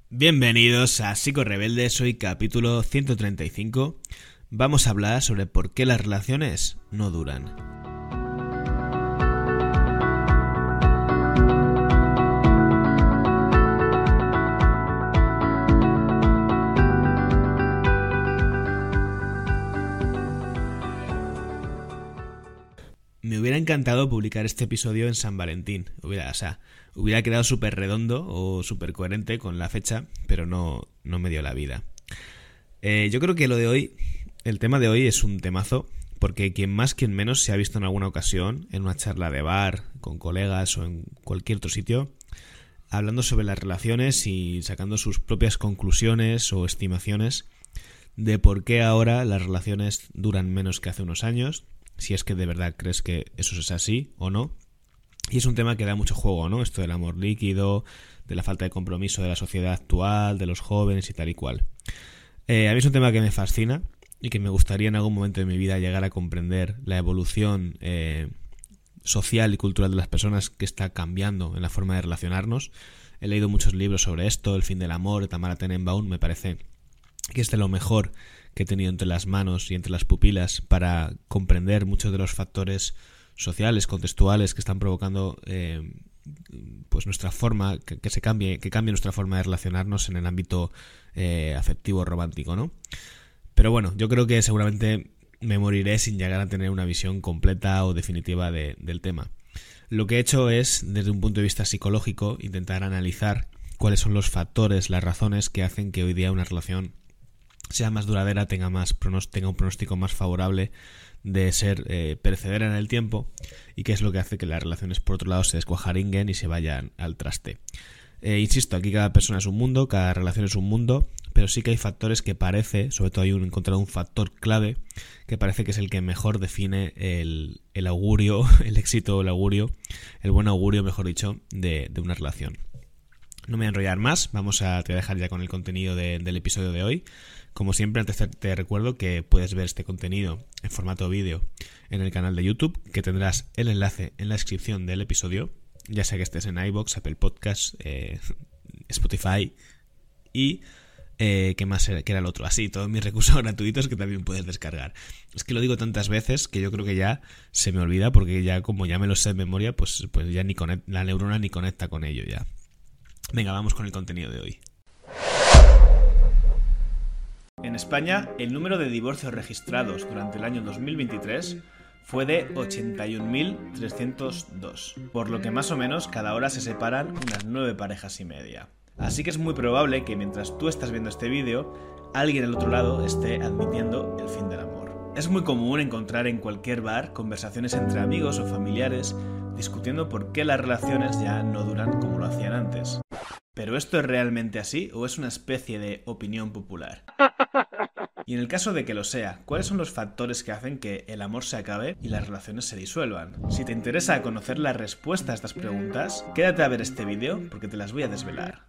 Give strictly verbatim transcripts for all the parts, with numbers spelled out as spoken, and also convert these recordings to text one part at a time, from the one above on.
Bienvenidos a Psico Rebeldes, hoy capítulo ciento treinta y cinco. Vamos a hablar sobre por qué las relaciones no duran. Me hubiera encantado publicar este episodio en San Valentín. Hubiera, o sea, hubiera quedado súper redondo o súper coherente con la fecha, pero no, no me dio la vida. Eh, yo creo que lo de hoy, el tema de hoy es un temazo, porque quien más, quien menos se ha visto en alguna ocasión, en una charla de bar, con colegas o en cualquier otro sitio, hablando sobre las relaciones y sacando sus propias conclusiones o estimaciones de por qué ahora las relaciones duran menos que hace unos años, si es que de verdad crees que eso es así o no. Y es un tema que da mucho juego, ¿no? Esto del amor líquido, de la falta de compromiso de la sociedad actual, de los jóvenes y tal y cual. Eh, a mí es un tema que me fascina y que me gustaría en algún momento de mi vida llegar a comprender la evolución eh, social y cultural de las personas que está cambiando en la forma de relacionarnos. He leído muchos libros sobre esto, El fin del amor, de Tamara Tenenbaum. Me parece que es de lo mejor que he tenido entre las manos y entre las pupilas para comprender muchos de los factores sociales, contextuales que están provocando eh, pues nuestra forma, que, que se cambie, que cambie nuestra forma de relacionarnos en el ámbito eh, afectivo romántico, ¿no? Pero bueno, yo creo que seguramente me moriré sin llegar a tener una visión completa o definitiva de, del tema. Lo que he hecho es, desde un punto de vista psicológico, intentar analizar cuáles son los factores, las razones que hacen que hoy día una relación sea más duradera, tenga más pronos- tenga un pronóstico más favorable de ser eh, perecedera en el tiempo, y qué es lo que hace que las relaciones por otro lado se descuajaringuen y se vayan al traste. Eh, insisto, aquí cada persona es un mundo, cada relación es un mundo, pero sí que hay factores que parece, sobre todo hay un, encontrado un factor clave que parece que es el que mejor define el, el augurio, el éxito, el augurio, el buen augurio, mejor dicho, de, de una relación. No me voy a enrollar más, vamos a, te voy a dejar ya con el contenido de, del episodio de hoy. Como siempre, antes te, te recuerdo que puedes ver este contenido en formato vídeo en el canal de YouTube, que tendrás el enlace en la descripción del episodio, ya sea que estés en iVoox, Apple Podcasts, eh, Spotify y eh, ¿qué más era, qué era el otro? Así, todos mis recursos gratuitos que también puedes descargar. Es que lo digo tantas veces que yo creo que ya se me olvida, porque ya como ya me lo sé de memoria, pues, pues ya ni conect, la neurona ni conecta con ello ya. Venga, vamos con el contenido de hoy. En España, el número de divorcios registrados durante el año dos mil veintitrés fue de ochenta y un mil trescientos dos, por lo que más o menos cada hora se separan unas nueve parejas y media. Así que es muy probable que mientras tú estás viendo este vídeo, alguien al otro lado esté admitiendo el fin del amor. Es muy común encontrar en cualquier bar conversaciones entre amigos o familiares discutiendo por qué las relaciones ya no duran como lo hacían antes. ¿Pero esto es realmente así o es una especie de opinión popular? Y en el caso de que lo sea, ¿cuáles son los factores que hacen que el amor se acabe y las relaciones se disuelvan? Si te interesa conocer la respuesta a estas preguntas, quédate a ver este vídeo porque te las voy a desvelar.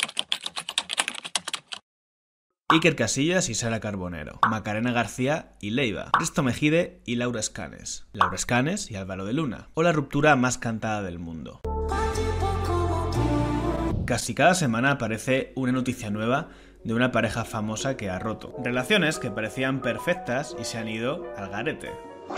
Iker Casillas y Sara Carbonero, Macarena García y Leiva, Risto Mejide y Laura Escanes, Laura Escanes y Álvaro de Luna, o la ruptura más cantada del mundo. Casi cada semana aparece una noticia nueva de una pareja famosa que ha roto. Relaciones que parecían perfectas y se han ido al garete.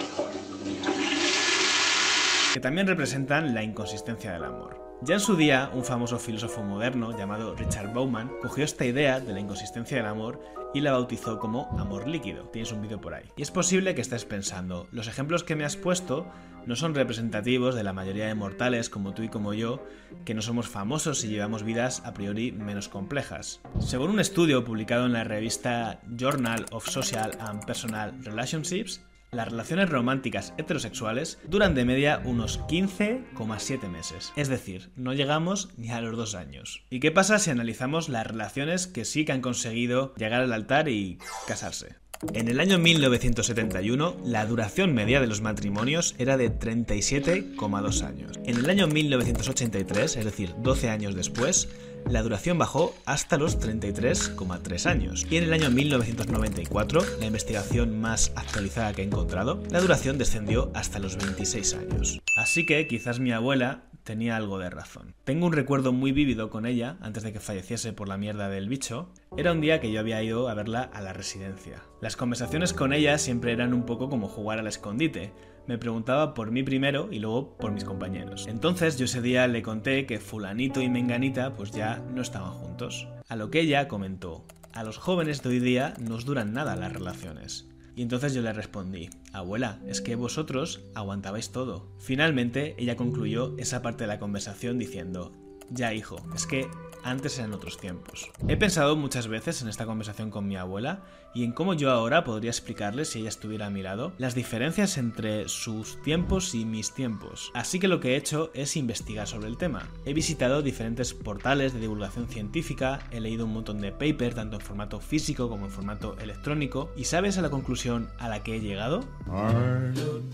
Que también representan la inconsistencia del amor. Ya en su día, un famoso filósofo moderno llamado Richard Bauman cogió esta idea de la inconsistencia del amor y la bautizó como amor líquido. Tienes un vídeo por ahí. Y es posible que estés pensando, los ejemplos que me has puesto no son representativos de la mayoría de mortales como tú y como yo, que no somos famosos y llevamos vidas a priori menos complejas. Según un estudio publicado en la revista Journal of Social and Personal Relationships, las relaciones románticas heterosexuales duran de media unos quince coma siete meses, es decir, no llegamos ni a los dos años. ¿Y qué pasa si analizamos las relaciones que sí que han conseguido llegar al altar y casarse? En el año mil novecientos setenta y uno, la duración media de los matrimonios era de treinta y siete coma dos años. En el año mil novecientos ochenta y tres, es decir, doce años después, la duración bajó hasta los treinta y tres coma tres años. Y en el año mil novecientos noventa y cuatro, la investigación más actualizada que he encontrado, la duración descendió hasta los veintiséis años. Así que quizás mi abuela tenía algo de razón. Tengo un recuerdo muy vívido con ella, antes de que falleciese por la mierda del bicho. Era un día que yo había ido a verla a la residencia. Las conversaciones con ella siempre eran un poco como jugar al escondite. Me preguntaba por mí primero y luego por mis compañeros. Entonces yo ese día le conté que fulanito y menganita pues ya no estaban juntos. A lo que ella comentó: a los jóvenes de hoy día no os duran nada las relaciones. Y entonces yo le respondí: abuela, es que vosotros aguantabais todo. Finalmente ella concluyó esa parte de la conversación diciendo: ya hijo, es que antes eran otros tiempos. He pensado muchas veces en esta conversación con mi abuela y en cómo yo ahora podría explicarle, si ella estuviera a mi lado, las diferencias entre sus tiempos y mis tiempos. Así que lo que he hecho es investigar sobre el tema. He visitado diferentes portales de divulgación científica, he leído un montón de papers, tanto en formato físico como en formato electrónico, y ¿sabes a la conclusión a la que he llegado? A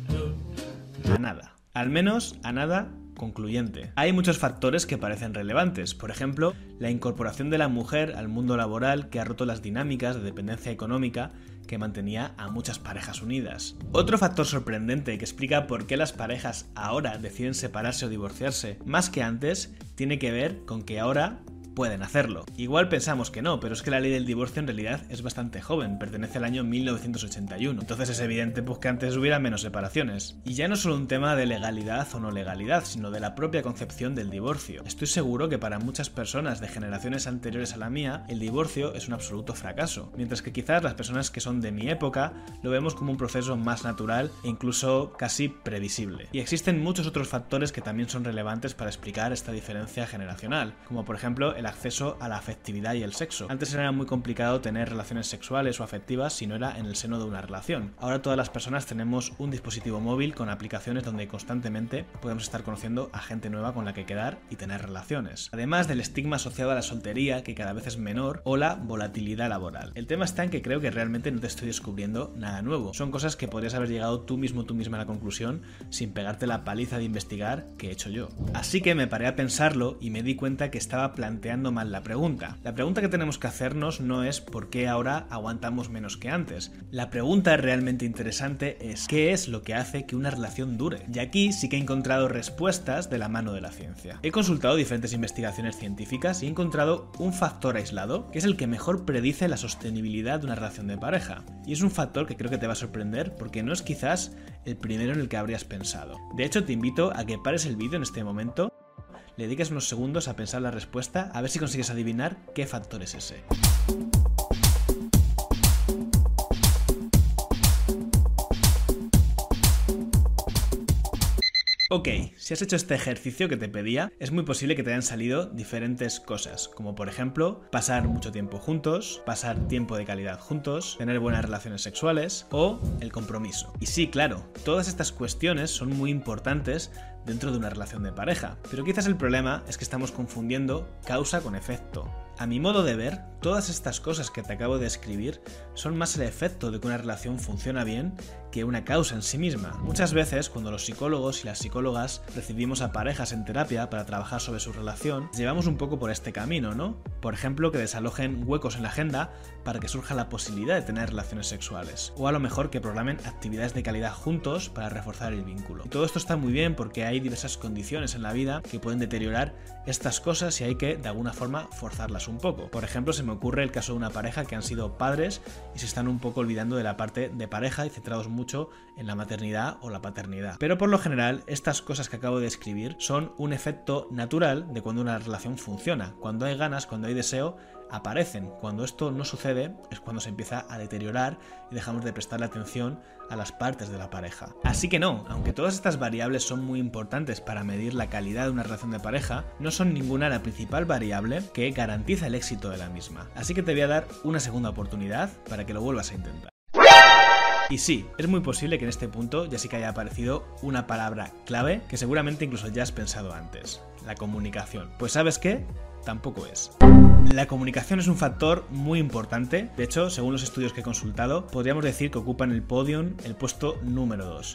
nada. Al menos a nada concluyente. Hay muchos factores que parecen relevantes, por ejemplo, la incorporación de la mujer al mundo laboral, que ha roto las dinámicas de dependencia económica que mantenía a muchas parejas unidas. Otro factor sorprendente que explica por qué las parejas ahora deciden separarse o divorciarse más que antes tiene que ver con que ahora pueden hacerlo. Igual pensamos que no, pero es que la ley del divorcio en realidad es bastante joven, pertenece al año mil novecientos ochenta y uno, entonces es evidente pues, que antes hubiera menos separaciones. Y ya no es solo un tema de legalidad o no legalidad, sino de la propia concepción del divorcio. Estoy seguro que para muchas personas de generaciones anteriores a la mía, el divorcio es un absoluto fracaso, mientras que quizás las personas que son de mi época lo vemos como un proceso más natural e incluso casi previsible. Y existen muchos otros factores que también son relevantes para explicar esta diferencia generacional, como por ejemplo el acceso a la afectividad y el sexo. Antes era muy complicado tener relaciones sexuales o afectivas si no era en el seno de una relación. Ahora todas las personas tenemos un dispositivo móvil con aplicaciones donde constantemente podemos estar conociendo a gente nueva con la que quedar y tener relaciones. Además del estigma asociado a la soltería, que cada vez es menor, o la volatilidad laboral. El tema está en que creo que realmente no te estoy descubriendo nada nuevo. Son cosas que podrías haber llegado tú mismo, tú misma a la conclusión sin pegarte la paliza de investigar que he hecho yo. Así que me paré a pensarlo y me di cuenta que estaba planteando mal la pregunta. La pregunta que tenemos que hacernos no es por qué ahora aguantamos menos que antes. La pregunta realmente interesante es ¿qué es lo que hace que una relación dure? Y aquí sí que he encontrado respuestas de la mano de la ciencia. He consultado diferentes investigaciones científicas y he encontrado un factor aislado que es el que mejor predice la sostenibilidad de una relación de pareja. Y es un factor que creo que te va a sorprender porque no es quizás el primero en el que habrías pensado. De hecho, te invito a que pares el vídeo en este momento, le dediques unos segundos a pensar la respuesta, a ver si consigues adivinar qué factor es ese. Ok, si has hecho este ejercicio que te pedía, es muy posible que te hayan salido diferentes cosas, como por ejemplo, pasar mucho tiempo juntos, pasar tiempo de calidad juntos, tener buenas relaciones sexuales o el compromiso. Y sí, claro, todas estas cuestiones son muy importantes dentro de una relación de pareja, pero quizás el problema es que estamos confundiendo causa con efecto. A mi modo de ver, todas estas cosas que te acabo de escribir son más el efecto de que una relación funciona bien que una causa en sí misma. Muchas veces, cuando los psicólogos y las psicólogas recibimos a parejas en terapia para trabajar sobre su relación, llevamos un poco por este camino, ¿no? Por ejemplo, que desalojen huecos en la agenda para que surja la posibilidad de tener relaciones sexuales. O a lo mejor que programen actividades de calidad juntos para reforzar el vínculo. Y todo esto está muy bien porque hay diversas condiciones en la vida que pueden deteriorar estas cosas y hay que, de alguna forma, forzarlas un poco. Por ejemplo, se me ocurre el caso de una pareja que han sido padres y se están un poco olvidando de la parte de pareja y centrados mucho en la maternidad o la paternidad. Pero por lo general, estas cosas que acabo de describir son un efecto natural de cuando una relación funciona. Cuando hay ganas, cuando hay deseo, aparecen. Cuando esto no sucede es cuando se empieza a deteriorar y dejamos de prestarle atención a las partes de la pareja. Así que no, aunque todas estas variables son muy importantes para medir la calidad de una relación de pareja, no son ninguna la principal variable que garantiza el éxito de la misma. Así que te voy a dar una segunda oportunidad para que lo vuelvas a intentar. Y sí, es muy posible que en este punto ya sí que haya aparecido una palabra clave que seguramente incluso ya has pensado antes: la comunicación. Pues ¿sabes qué? Tampoco es. La comunicación es un factor muy importante. De hecho, según los estudios que he consultado, podríamos decir que ocupa en el podium el puesto número dos.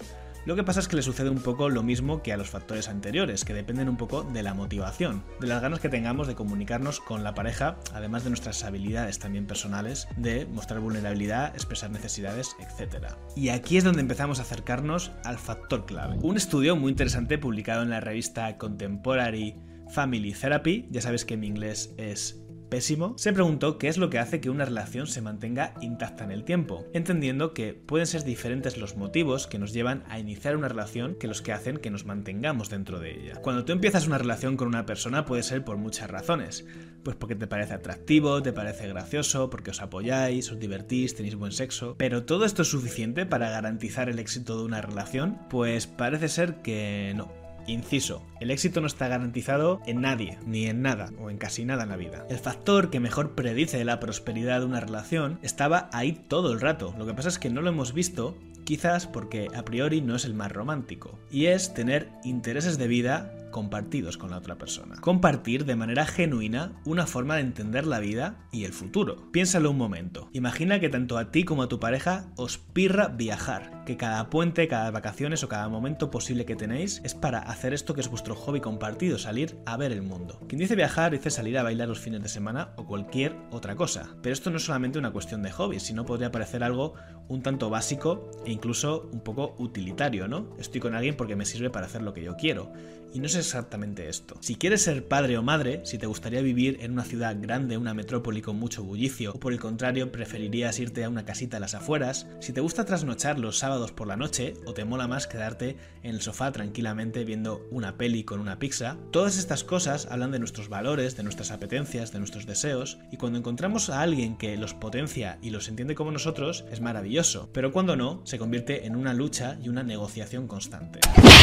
Lo que pasa es que le sucede un poco lo mismo que a los factores anteriores, que dependen un poco de la motivación, de las ganas que tengamos de comunicarnos con la pareja, además de nuestras habilidades también personales, de mostrar vulnerabilidad, expresar necesidades, etcétera. Y aquí es donde empezamos a acercarnos al factor clave. Un estudio muy interesante publicado en la revista Contemporary Family Therapy, ya sabes que mi inglés es pésimo, se preguntó qué es lo que hace que una relación se mantenga intacta en el tiempo, entendiendo que pueden ser diferentes los motivos que nos llevan a iniciar una relación que los que hacen que nos mantengamos dentro de ella. Cuando tú empiezas una relación con una persona puede ser por muchas razones, pues porque te parece atractivo, te parece gracioso, porque os apoyáis, os divertís, tenéis buen sexo, pero ¿todo esto es suficiente para garantizar el éxito de una relación? Pues parece ser que no. Inciso, el éxito no está garantizado en nadie, ni en nada, o en casi nada en la vida. El factor que mejor predice la prosperidad de una relación estaba ahí todo el rato. Lo que pasa es que no lo hemos visto, quizás porque a priori no es el más romántico, y es tener intereses de vida compartidos con la otra persona. Compartir de manera genuina una forma de entender la vida y el futuro. Piénsalo un momento. Imagina que tanto a ti como a tu pareja os pirra viajar, que cada puente, cada vacaciones o cada momento posible que tenéis es para hacer esto que es vuestro hobby compartido, salir a ver el mundo. Quien dice viajar dice salir a bailar los fines de semana o cualquier otra cosa. Pero esto no es solamente una cuestión de hobby, sino podría parecer algo un tanto básico e incluso un poco utilitario, ¿no? Estoy con alguien porque me sirve para hacer lo que yo quiero. Y no es exactamente esto. Si quieres ser padre o madre, si te gustaría vivir en una ciudad grande, una metrópoli con mucho bullicio, o por el contrario preferirías irte a una casita a las afueras, si te gusta trasnochar los sábados por la noche, o te mola más quedarte en el sofá tranquilamente viendo una peli con una pizza, todas estas cosas hablan de nuestros valores, de nuestras apetencias, de nuestros deseos, y cuando encontramos a alguien que los potencia y los entiende como nosotros, es maravilloso, pero cuando no, se convierte en una lucha y una negociación constante.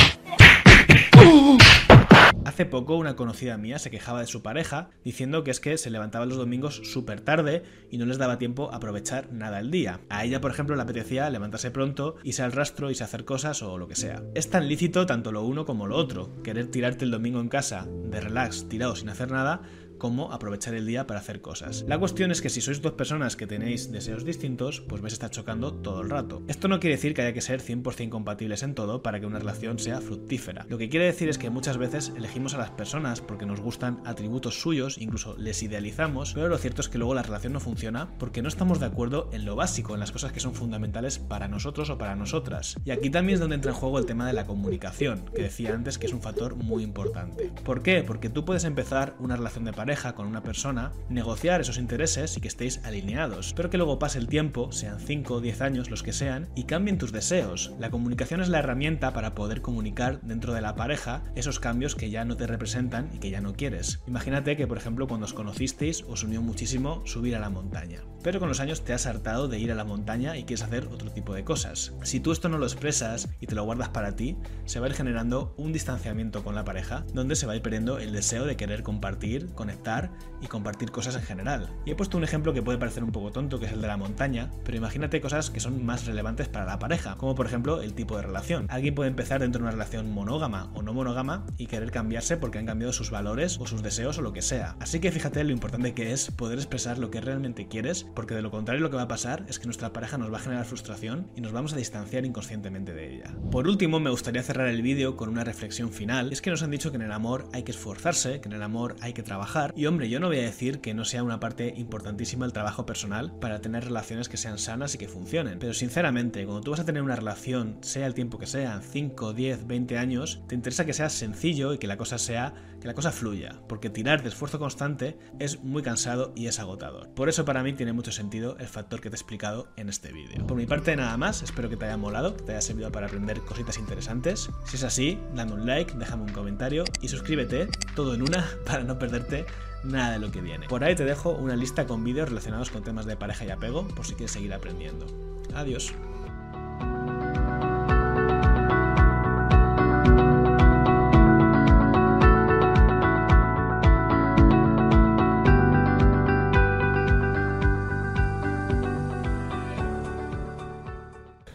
Hace poco una conocida mía se quejaba de su pareja diciendo que es que se levantaba los domingos súper tarde y no les daba tiempo a aprovechar nada el día. A ella, por ejemplo, le apetecía levantarse pronto, irse al rastro, irse a hacer cosas o lo que sea. Es tan lícito tanto lo uno como lo otro, querer tirarte el domingo en casa de relax, tirado sin hacer nada, como aprovechar el día para hacer cosas. La cuestión es que si sois dos personas que tenéis deseos distintos, pues vais a estar chocando todo el rato. Esto no quiere decir que haya que ser cien por cien compatibles en todo para que una relación sea fructífera. Lo que quiere decir es que muchas veces elegimos a las personas porque nos gustan atributos suyos, incluso les idealizamos, pero lo cierto es que luego la relación no funciona porque no estamos de acuerdo en lo básico, en las cosas que son fundamentales para nosotros o para nosotras. Y aquí también es donde entra en juego el tema de la comunicación, que decía antes que es un factor muy importante. ¿Por qué? Porque tú puedes empezar una relación de pareja con una persona, negociar esos intereses y que estéis alineados, pero que luego pase el tiempo, sean cinco o diez años los que sean, y cambien tus deseos. La comunicación es la herramienta para poder comunicar dentro de la pareja esos cambios que ya no te representan y que ya no quieres. Imagínate que, por ejemplo, cuando os conocisteis os unió muchísimo subir a la montaña, pero con los años te has hartado de ir a la montaña y quieres hacer otro tipo de cosas. Si tú esto no lo expresas y te lo guardas para ti, se va a ir generando un distanciamiento con la pareja, donde se va a ir perdiendo el deseo de querer compartir, conectar y compartir cosas en general. Y he puesto un ejemplo que puede parecer un poco tonto, que es el de la montaña, pero imagínate cosas que son más relevantes para la pareja, como por ejemplo el tipo de relación. Alguien puede empezar dentro de una relación monógama o no monógama y querer cambiarse porque han cambiado sus valores o sus deseos o lo que sea. Así que fíjate lo importante que es poder expresar lo que realmente quieres, porque de lo contrario lo que va a pasar es que nuestra pareja nos va a generar frustración y nos vamos a distanciar inconscientemente de ella. Por último, me gustaría cerrar el vídeo con una reflexión final. Es que nos han dicho que en el amor hay que esforzarse, que en el amor hay que trabajar, y hombre, yo no voy a decir que no sea una parte importantísima el trabajo personal para tener relaciones que sean sanas y que funcionen, pero sinceramente, cuando tú vas a tener una relación, sea el tiempo que sea, cinco, diez, veinte años, te interesa que sea sencillo y que la cosa sea, que la cosa fluya, porque tirar de esfuerzo constante es muy cansado y es agotador. Por eso para mí tiene mucho sentido el factor que te he explicado en este vídeo. Por mi parte nada más, espero que te haya molado, que te haya servido para aprender cositas interesantes. Si es así, dame un like, déjame un comentario y suscríbete, todo en una, para no perderte nada de lo que viene. Por ahí te dejo una lista con vídeos relacionados con temas de pareja y apego, por si quieres seguir aprendiendo. Adiós.